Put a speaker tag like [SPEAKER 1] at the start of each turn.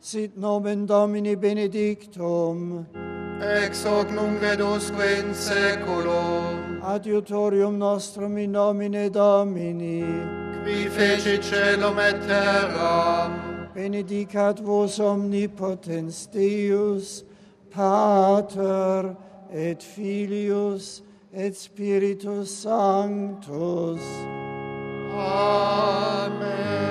[SPEAKER 1] sit nomen Domini benedictum,
[SPEAKER 2] ex hoc nunc et usque in saeculum,
[SPEAKER 1] adiutorium nostrum in nomine Domini,
[SPEAKER 2] qui fecit caelum et terram,
[SPEAKER 1] benedicat vos omnipotens Deus, Pater et Filius et Spiritus Sanctus.
[SPEAKER 2] Amen.